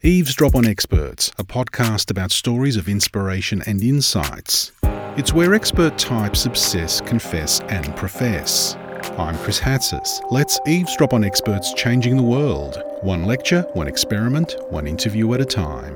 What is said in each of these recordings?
Eavesdrop on Experts, a podcast about stories of inspiration and insights. It's where expert types obsess, confess and profess. I'm Chris Hatzis. Let's eavesdrop on experts changing the world. One lecture, one experiment, one interview at a time.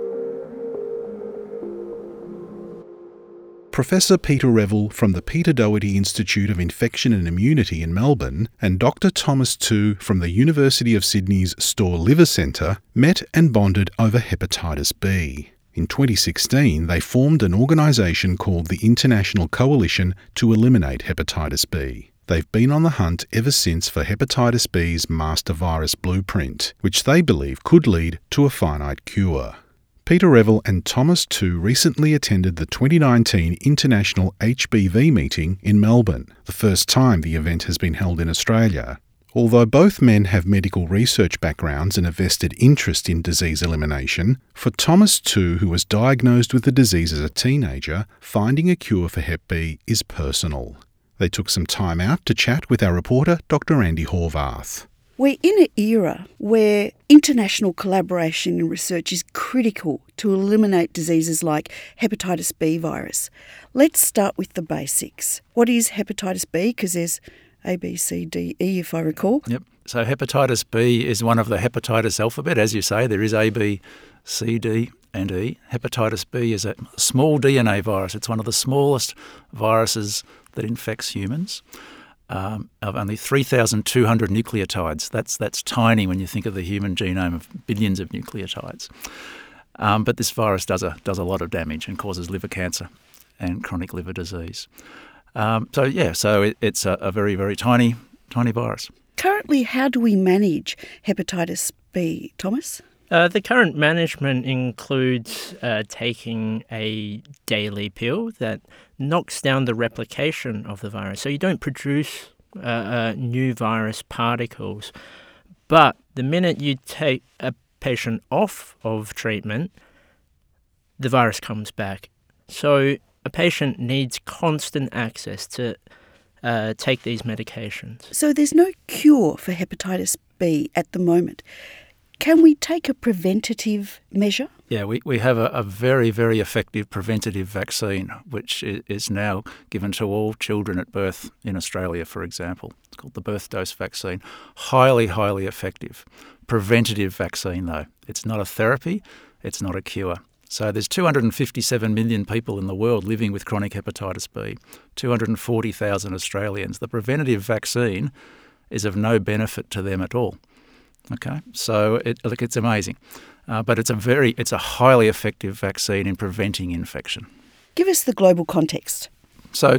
Professor Peter Revel from the Peter Doherty Institute of Infection and Immunity in Melbourne and Dr Thomas Tu from the University of Sydney's Storr Liver Centre met and bonded over hepatitis B. In 2016, they formed an organisation called the International Coalition to Eliminate Hepatitis B. They've been on the hunt ever since for hepatitis B's master virus blueprint, which they believe could lead to a finite cure. Peter Revel and Thomas Tu recently attended the 2019 International HBV meeting in Melbourne, the first time the event has been held in Australia. Although both men have medical research backgrounds and a vested interest in disease elimination, for Thomas Tu, who was diagnosed with the disease as a teenager, finding a cure for Hep B is personal. They took some time out to chat with our reporter, Dr Andy Horvath. We're in an era where international collaboration in research is critical to eliminate diseases like hepatitis B virus. Let's start with the basics. What is hepatitis B? Because there's A, B, C, D, E, if I recall. Yep. So hepatitis B is one of the hepatitis alphabet. As you say, there is A, B, C, D and E. Hepatitis B is a small DNA virus. It's one of the smallest viruses that infects humans. Of only 3,200 nucleotides. That's tiny when you think of the human genome of billions of nucleotides. But this virus does a lot of damage and causes liver cancer and chronic liver disease. So it's a very, very tiny virus. Currently, how do we manage hepatitis B, Thomas? The current management includes taking a daily pill that knocks down the replication of the virus. So you don't produce new virus particles. But the minute you take a patient off of treatment, the virus comes back. So a patient needs constant access to take these medications. So there's no cure for hepatitis B at the moment. Can we take a preventative measure? Yeah, we have a very, very effective preventative vaccine, which is now given to all children at birth in Australia, for example. It's called the birth dose vaccine. Highly, highly effective. Preventative vaccine, though. It's not a therapy. It's not a cure. So there's 257 million people in the world living with chronic hepatitis B, 240,000 Australians. The preventative vaccine is of no benefit to them at all. Okay, so it's amazing, but it's a highly effective vaccine in preventing infection. Give us the global context. So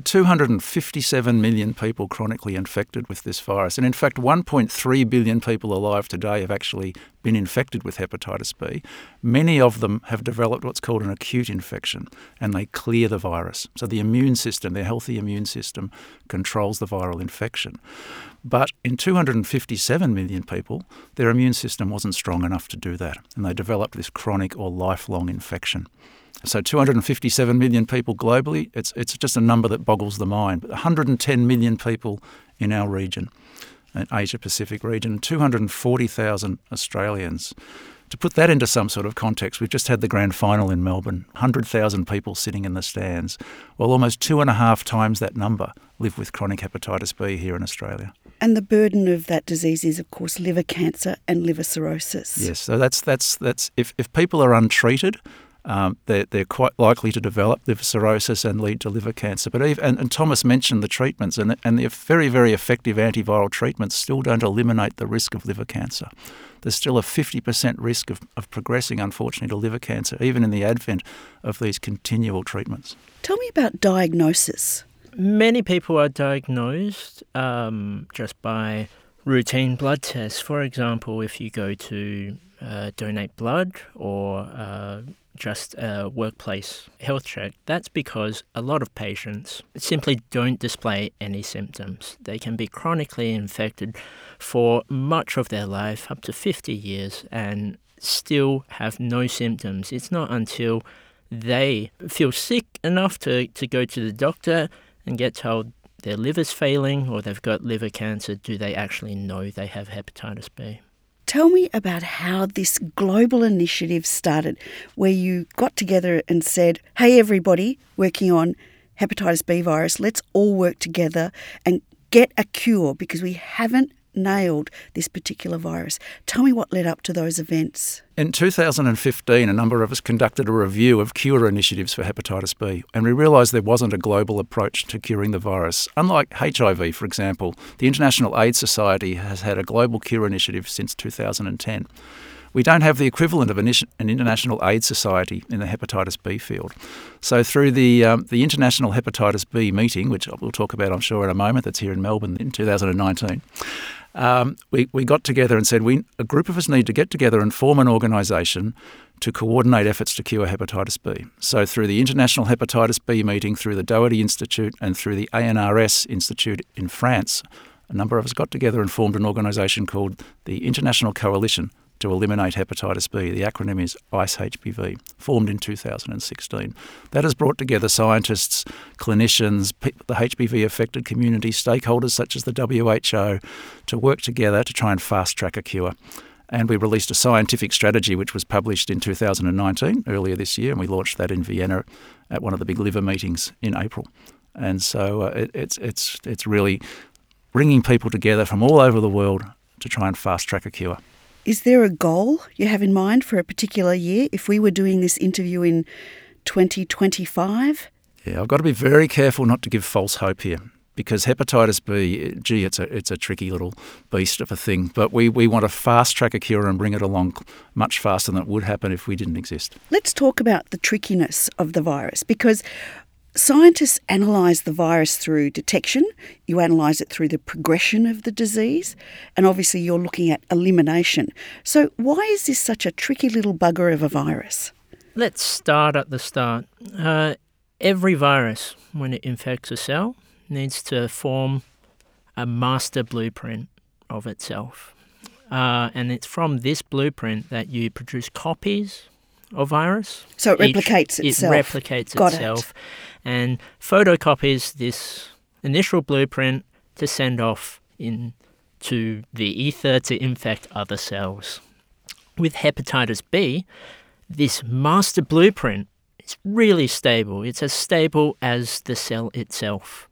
257 million people chronically infected with this virus, and in fact 1.3 billion people alive today have actually been infected with hepatitis B. Many of them have developed what's called an acute infection, and they clear the virus. So the immune system, their healthy immune system, controls the viral infection. But in 257 million people, their immune system wasn't strong enough to do that, and they developed this chronic or lifelong infection. So 257 million people globally, it's just a number that boggles the mind. But 110 million people in our region, Asia-Pacific region, 240,000 Australians. To put that into some sort of context, we've just had the grand final in Melbourne, 100,000 people sitting in the stands. Well, almost 2.5 times that number live with chronic hepatitis B here in Australia. And the burden of that disease is, of course, liver cancer and liver cirrhosis. Yes, so that's if people are untreated, they're quite likely to develop liver cirrhosis and lead to liver cancer. But and Thomas mentioned the treatments, and the very, very effective antiviral treatments still don't eliminate the risk of liver cancer. There's still a 50% risk of progressing, unfortunately, to liver cancer, even in the advent of these continual treatments. Tell me about diagnosis. Many people are diagnosed just by routine blood tests. For example, if you go to donate blood or just a workplace health check, that's because a lot of patients simply don't display any symptoms. They can be chronically infected for much of their life, up to 50 years, and still have no symptoms. It's not until they feel sick enough to go to the doctor and get told their liver's failing or they've got liver cancer, do they actually know they have hepatitis B. Tell me about how this global initiative started, where you got together and said, hey, everybody working on hepatitis B virus, let's all work together and get a cure because we haven't nailed this particular virus. Tell me what led up to those events. In 2015, a number of us conducted a review of cure initiatives for hepatitis B, and we realised there wasn't a global approach to curing the virus. Unlike HIV, for example, the International AIDS Society has had a global cure initiative since 2010. We don't have the equivalent of an International AIDS Society in the hepatitis B field. So through the International Hepatitis B meeting, which we'll talk about, I'm sure, in a moment, that's here in Melbourne in 2019, we got together and said a group of us need to get together and form an organisation to coordinate efforts to cure hepatitis B. So through the International Hepatitis B meeting, through the Doherty Institute and through the ANRS Institute in France, a number of us got together and formed an organisation called the International Coalition to Eliminate Hepatitis B. The acronym is ICE-HBV, formed in 2016. That has brought together scientists, clinicians, the HBV-affected community, stakeholders such as the WHO, to work together to try and fast-track a cure. And we released a scientific strategy which was published in 2019, earlier this year, and we launched that in Vienna at one of the big liver meetings in April. And so it's really bringing people together from all over the world to try and fast-track a cure. Is there a goal you have in mind for a particular year? If we were doing this interview in 2025? Yeah, I've got to be very careful not to give false hope here, because hepatitis B, it's a tricky little beast of a thing, but we want to fast-track a cure and bring it along much faster than it would happen if we didn't exist. Let's talk about the trickiness of the virus, because scientists analyse the virus through detection, you analyse it through the progression of the disease, and obviously you're looking at elimination. So why is this such a tricky little bugger of a virus? Let's start at the start. Every virus, when it infects a cell, needs to form a master blueprint of itself. And it's from this blueprint that you produce copies of virus. So it replicates itself. It replicates itself and photocopies this initial blueprint to send off into the ether to infect other cells. With hepatitis B, this master blueprint is really stable. It's as stable as the cell itself.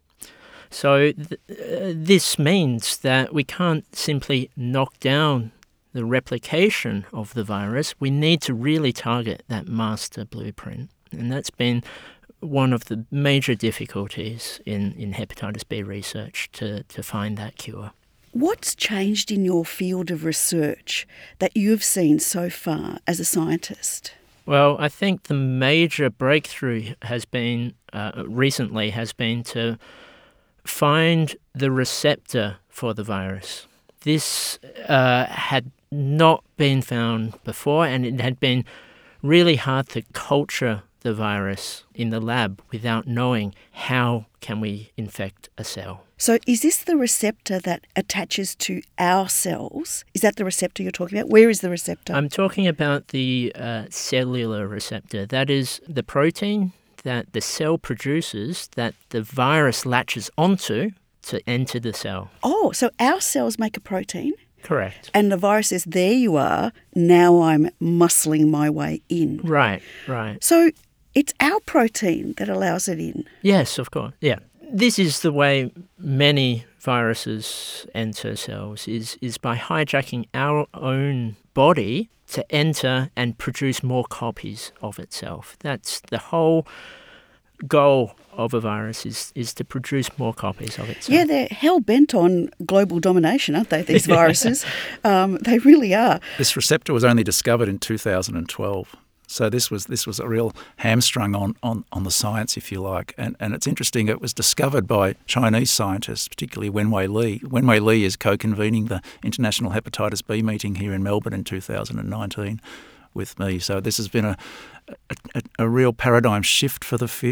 So this means that we can't simply knock down the replication of the virus. We need to really target that master blueprint. And that's been one of the major difficulties in hepatitis B research, to find that cure. What's changed in your field of research that you've seen so far as a scientist? Well, I think the major breakthrough has been recently has been to find the receptor for the virus. This had not been found before, and it had been really hard to culture the virus in the lab without knowing how can we infect a cell. So is this the receptor that attaches to our cells? Is that the receptor you're talking about? Where is the receptor? I'm talking about the cellular receptor. That is the protein that the cell produces that the virus latches onto to enter the cell. Oh, so our cells make a protein? Correct. And the virus says, there you are, now I'm muscling my way in. Right, right. So it's our protein that allows it in? Yes, of course, yeah. This is the way many viruses enter cells, is by hijacking our own body to enter and produce more copies of itself. That's the whole goal of a virus, is to produce more copies of itself. Yeah, they're hell-bent on global domination, aren't they, these viruses? They really are. This receptor was only discovered in 2012. So this was a real hamstrung on the science, if you like. And it's interesting, it was discovered by Chinese scientists, particularly Wenwei Li. Wenwei Li is co-convening the International Hepatitis B meeting here in Melbourne in 2019 with me. So this has been a real paradigm shift for the field.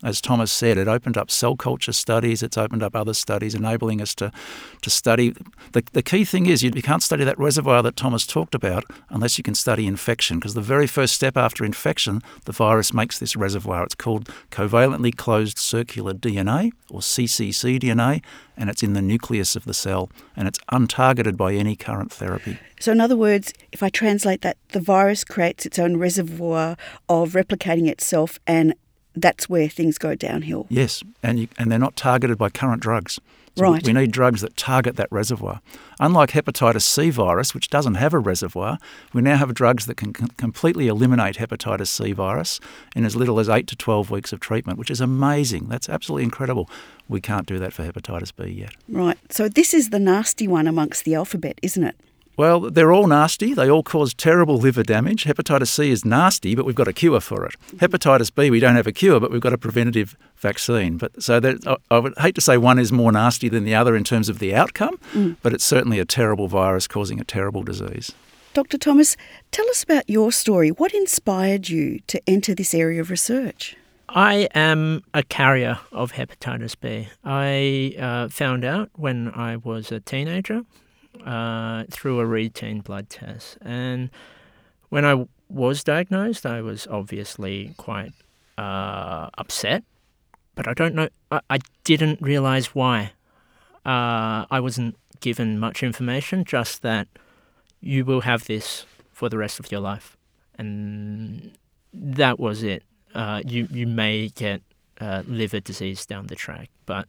As Thomas said, it opened up cell culture studies, it's opened up other studies, enabling us to study. The key thing is you can't study that reservoir that Thomas talked about unless you can study infection, because the very first step after infection, the virus makes this reservoir. It's called covalently closed circular DNA, or cccDNA, and it's in the nucleus of the cell, and it's untargeted by any current therapy. So in other words, if I translate that, the virus creates its own reservoir of replicating itself, and that's where things go downhill. Yes, and they're not targeted by current drugs. So right. We need drugs that target that reservoir. Unlike hepatitis C virus, which doesn't have a reservoir, we now have drugs that can completely eliminate hepatitis C virus in as little as 8 to 12 weeks of treatment, which is amazing. That's absolutely incredible. We can't do that for hepatitis B yet. Right. So this is the nasty one amongst the alphabet, isn't it? Well, they're all nasty. They all cause terrible liver damage. Hepatitis C is nasty, but we've got a cure for it. Hepatitis B, we don't have a cure, but we've got a preventative vaccine. I would hate to say one is more nasty than the other in terms of the outcome, but it's certainly a terrible virus causing a terrible disease. Dr. Thomas, tell us about your story. What inspired you to enter this area of research? I am a carrier of hepatitis B. I found out when I was a teenager through a routine blood test. And when I was diagnosed, I was obviously quite upset, but I don't know, I didn't realise why. I wasn't given much information, just that you will have this for the rest of your life. And that was it. You may get liver disease down the track. But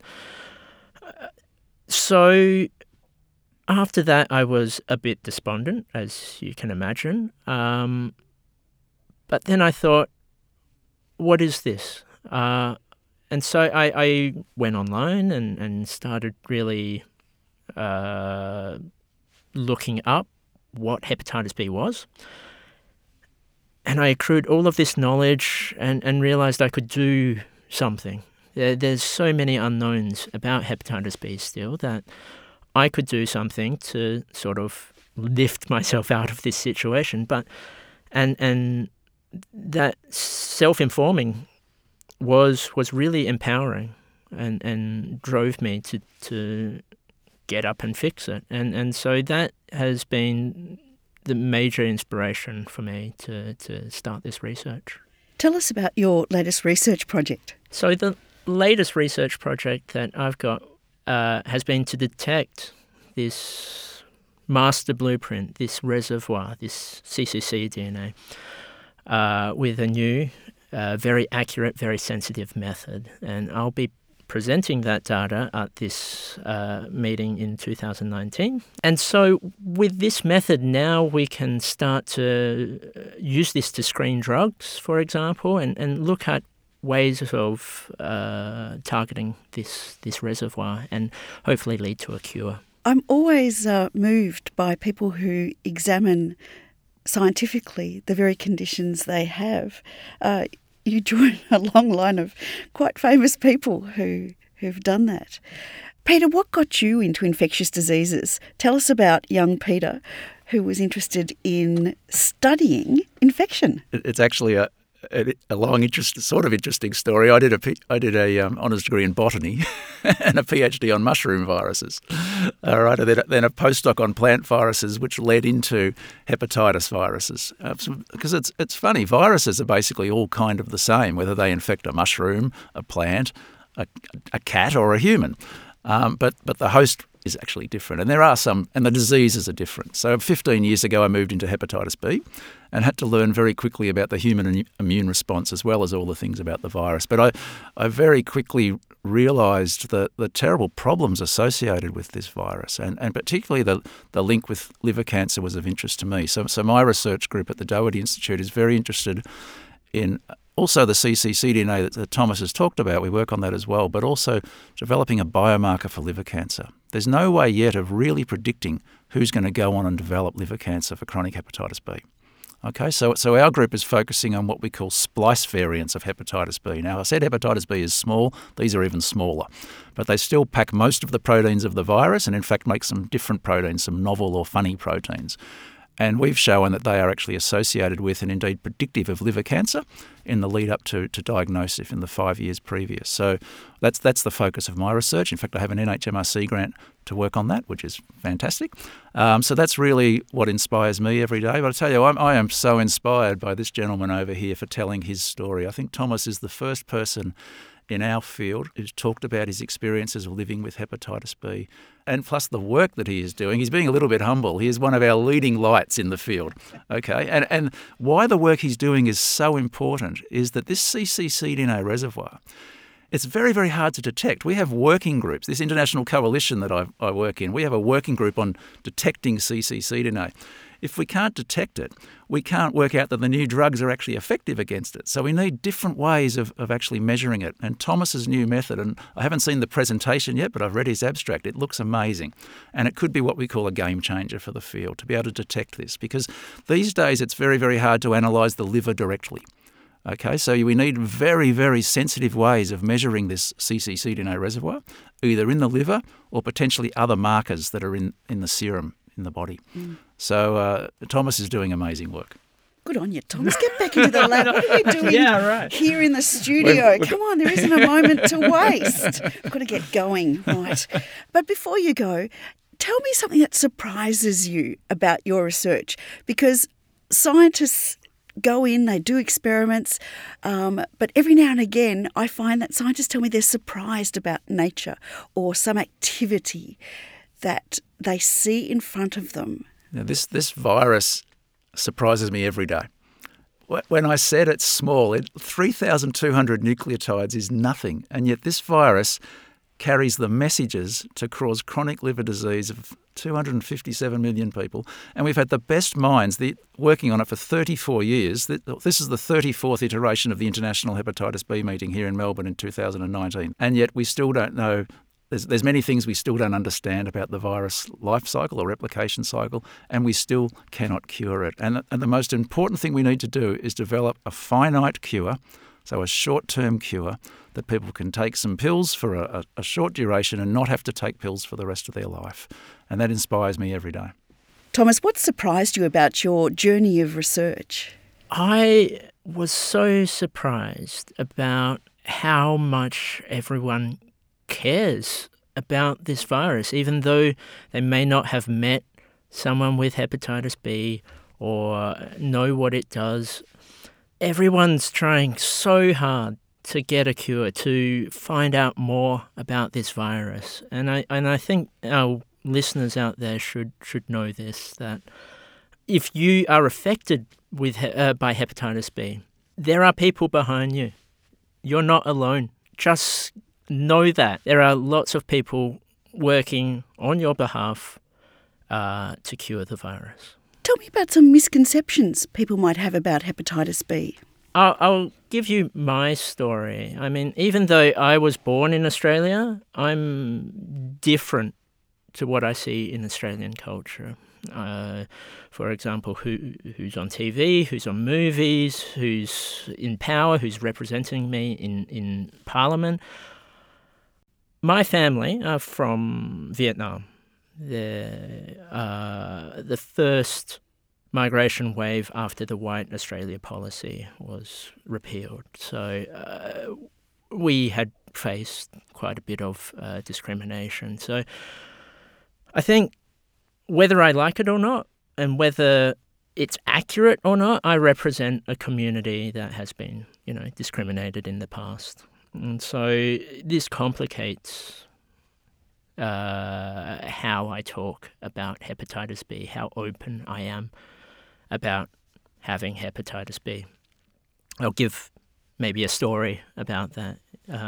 so after that, I was a bit despondent, as you can imagine. But then I thought, what is this? And so I went online and started really looking up what hepatitis B was. And I accrued all of this knowledge and realised I could do something. There's so many unknowns about hepatitis B still that I could do something to sort of lift myself out of this situation. But and that self-informing was really empowering and drove me to get up and fix it. And so that has been the major inspiration for me to start this research. Tell us about your latest research project. So the latest research project that I've got has been to detect this master blueprint, this reservoir, this cccDNA, with a new, very accurate, very sensitive method. And I'll be presenting that data at this meeting in 2019. And so with this method now we can start to use this to screen drugs, for example, and look at ways of targeting this reservoir and hopefully lead to a cure. I'm always moved by people who examine scientifically the very conditions they have. You join a long line of quite famous people who've done that. Peter, what got you into infectious diseases? Tell us about young Peter, who was interested in studying infection. It's actually a long, interesting story. I did a honours degree in botany and a PhD on mushroom viruses. All right, and then a postdoc on plant viruses, which led into hepatitis viruses. Because it's funny, viruses are basically all kind of the same, whether they infect a mushroom, a plant, a cat, or a human. But the host is actually different, and there are some, and the diseases are different. So 15 years ago, I moved into hepatitis B and had to learn very quickly about the human immune response as well as all the things about the virus. But I very quickly realised the terrible problems associated with this virus, and particularly the link with liver cancer was of interest to me. So my research group at the Doherty Institute is very interested in also the cccDNA that Thomas has talked about. We work on that as well, but also developing a biomarker for liver cancer. There's no way yet of really predicting who's going to go on and develop liver cancer for chronic hepatitis B. Okay, so our group is focusing on what we call splice variants of hepatitis B. Now, I said hepatitis B is small. These are even smaller. But they still pack most of the proteins of the virus and, in fact, make some different proteins, some novel or funny proteins. And we've shown that they are actually associated with and indeed predictive of liver cancer in the lead up to diagnosis in the 5 years previous. So that's the focus of my research. In fact, I have an NHMRC grant to work on that, which is fantastic. So that's really what inspires me every day. But I tell you, I am so inspired by this gentleman over here for telling his story. I think Thomas is the first person in our field who's talked about his experiences of living with hepatitis B, and plus the work that he is doing. He's being a little bit humble. He is one of our leading lights in the field, okay? And why the work he's doing is so important is that this cccDNA reservoir, it's very, very hard to detect. We have working groups. This international coalition that I work in, we have a working group on detecting cccDNA. If we can't detect it, we can't work out that the new drugs are actually effective against it. So we need different ways of actually measuring it. And Thomas's new method, and I haven't seen the presentation yet, but I've read his abstract. It looks amazing. And it could be what we call a game changer for the field to be able to detect this. Because these days it's very, very hard to analyse the liver directly. Okay, so we need very, very sensitive ways of measuring this cccDNA reservoir, either in the liver or potentially other markers that are in the serum in the body. So Thomas is doing amazing work. Good on you, Thomas. Get back into the lab. What are we doing here in the studio? Come on, there isn't a moment to waste. We've got to get going. Right. But before you go, tell me something that surprises you about your research, because scientists go in, they do experiments, but every now and again I find that scientists tell me they're surprised about nature or some activity that they see in front of them. Now, this virus surprises me every day. When I said it's small, 3,200 nucleotides is nothing, and yet this virus carries the messages to cause chronic liver disease of 257 million people. And we've had the best minds working on it for 34 years. This is the 34th iteration of the International Hepatitis B meeting here in Melbourne in 2019. And yet we still don't know. There's many things we still don't understand about the virus life cycle or replication cycle, and we still cannot cure it. And the most important thing we need to do is develop a finite cure, so a short-term cure that people can take some pills for a short duration and not have to take pills for the rest of their life. And that inspires me every day. Thomas, what surprised you about your journey of research? I was so surprised about how much everyone cares about this virus, even though they may not have met someone with hepatitis B or know what it does. Everyone's trying so hard to get a cure, to find out more about this virus. And I think our listeners out there should know this, that if you are affected by hepatitis B, there are people behind you. You're not alone. Just know that. There are lots of people working on your behalf to cure the virus. Tell me about some misconceptions people might have about hepatitis B. I'll give you my story. I mean, even though I was born in Australia, I'm different to what I see in Australian culture. For example, who's on TV, who's on movies, who's in power, who's representing me in Parliament. My family are from Vietnam. The first migration wave after the White Australia policy was repealed. So we had faced quite a bit of discrimination. So I think whether I like it or not, and whether it's accurate or not, I represent a community that has been, discriminated in the past. And so this complicates how I talk about hepatitis B, how open I am about having hepatitis B. I'll give maybe a story about that.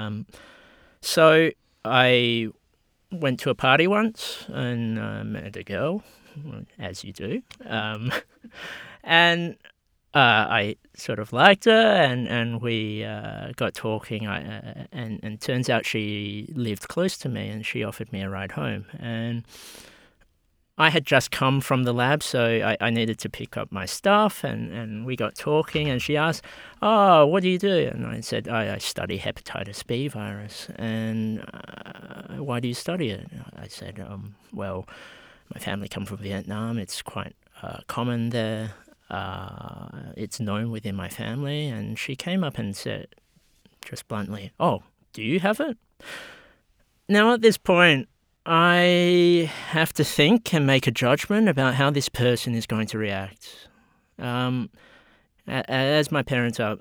So I went to a party once and met a girl, as you do, and I sort of liked her, and we got talking, and turns out she lived close to me, and she offered me a ride home. And I had just come from the lab, so I needed to pick up my stuff, and we got talking, and she asked, "Oh, what do you do?" And I said, I study hepatitis B virus. And why do you study it? I said, well, my family come from Vietnam. It's quite common there. It's known within my family. And she came up and said, just bluntly, "Oh, do you have it?" Now, at this point, I have to think and make a judgment about how this person is going to react. As my parents are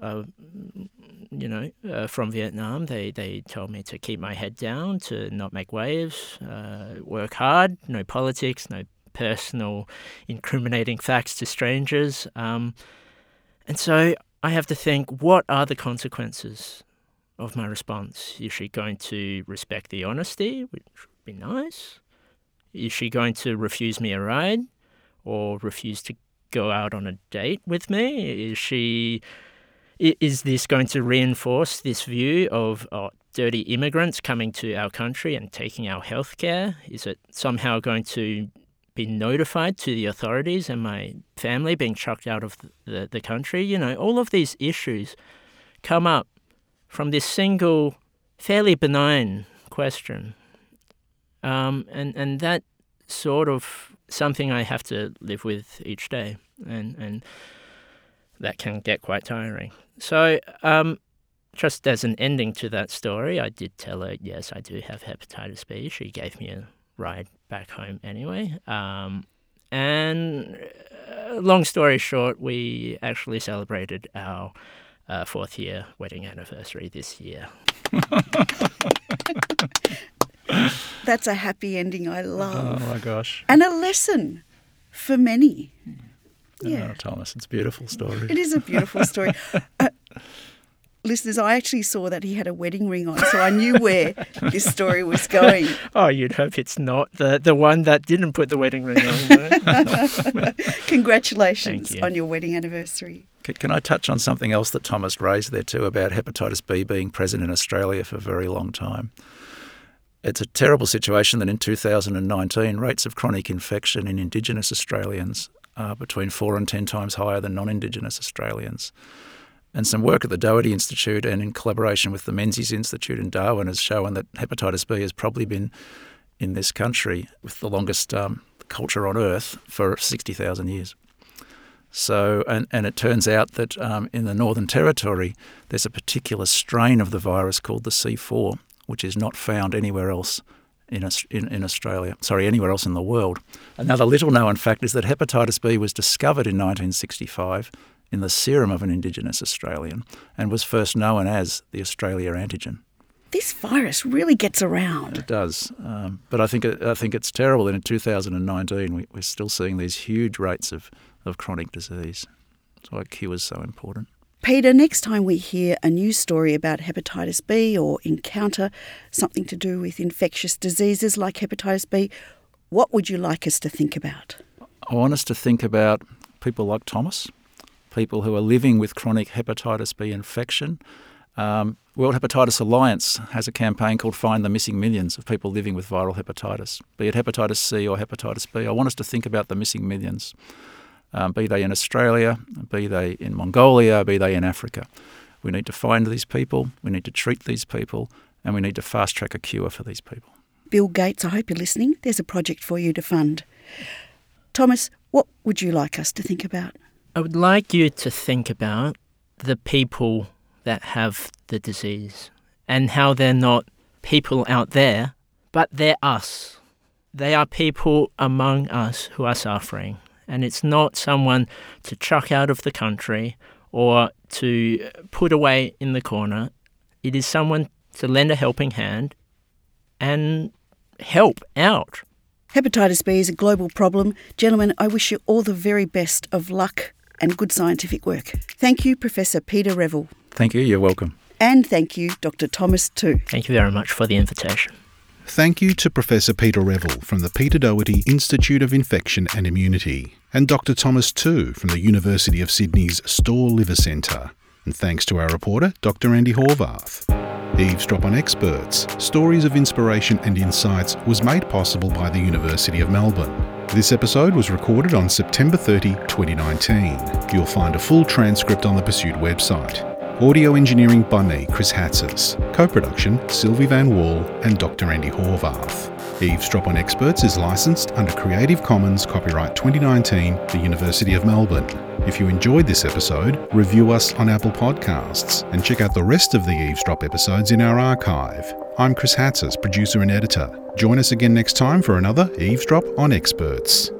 from Vietnam, they told me to keep my head down, to not make waves, work hard, no politics, no personal incriminating facts to strangers. And so I have to think, what are the consequences of my response? Is she going to respect the honesty, which would be nice? Is she going to refuse me a ride or refuse to go out on a date with me? Is this going to reinforce this view of dirty immigrants coming to our country and taking our healthcare? Is it somehow going to be notified to the authorities and my family being chucked out of the country? All of these issues come up from this single, fairly benign question. And that sort of something I have to live with each day. And that can get quite tiring. So just as an ending to that story, I did tell her, yes, I do have hepatitis B. She gave me a ride back home anyway. And long story short, we actually celebrated our 4th year wedding anniversary this year. That's a happy ending I love. Oh, my gosh. And a lesson for many. Yeah, Thomas, it's a beautiful story. It is a beautiful story. Listeners, I actually saw that he had a wedding ring on, so I knew where this story was going. Oh, you'd hope it's not the one that didn't put the wedding ring on. Congratulations Thank you. on your wedding anniversary. Can I touch on something else that Thomas raised there too about hepatitis B being present in Australia for a very long time? It's a terrible situation that in 2019 rates of chronic infection in Indigenous Australians are between 4 and 10 times higher than non-Indigenous Australians. And some work at the Doherty Institute and in collaboration with the Menzies Institute in Darwin has shown that hepatitis B has probably been in this country with the longest culture on Earth for 60,000 years. So, and it turns out that in the Northern Territory, there's a particular strain of the virus called the C4, which is not found anywhere else in Australia, anywhere else in the world. Another little-known fact is that hepatitis B was discovered in 1965 in the serum of an Indigenous Australian and was first known as the Australia antigen. This virus really gets around. It does, but I think it's terrible that in 2019 we're still seeing these huge rates of chronic disease. That's why cure is so important. Peter, next time we hear a news story about hepatitis B or encounter something to do with infectious diseases like hepatitis B, what would you like us to think about? I want us to think about people like Thomas, people who are living with chronic hepatitis B infection. World Hepatitis Alliance has a campaign called Find the Missing Millions of people living with viral hepatitis, be it hepatitis C or hepatitis B. I want us to think about the missing millions. Be they in Australia, be they in Mongolia, be they in Africa. We need to find these people, we need to treat these people, and we need to fast-track a cure for these people. Bill Gates, I hope you're listening. There's a project for you to fund. Thomas, what would you like us to think about? I would like you to think about the people that have the disease and how they're not people out there, but they're us. They are people among us who are suffering. And it's not someone to chuck out of the country or to put away in the corner. It is someone to lend a helping hand and help out. Hepatitis B is a global problem. Gentlemen, I wish you all the very best of luck and good scientific work. Thank you, Professor Peter Revell. Thank you, you're welcome. And thank you, Dr. Thomas Tu. Thank you very much for the invitation. Thank you to Professor Peter Revell from the Peter Doherty Institute of Infection and Immunity and Dr. Thomas Tu from the University of Sydney's Storr Liver Centre. And thanks to our reporter, Dr. Andy Horvath. Eavesdrop on Experts, Stories of Inspiration and Insights was made possible by the University of Melbourne. This episode was recorded on September 30, 2019. You'll find a full transcript on the Pursuit website. Audio engineering by me, Chris Hatzis. Co-production, Sylvie Van Wall and Dr. Andy Horvath. Eavesdrop on Experts is licensed under Creative Commons Copyright 2019, the University of Melbourne. If you enjoyed this episode, review us on Apple Podcasts and check out the rest of the Eavesdrop episodes in our archive. I'm Chris Hatzis, producer and editor. Join us again next time for another Eavesdrop on Experts.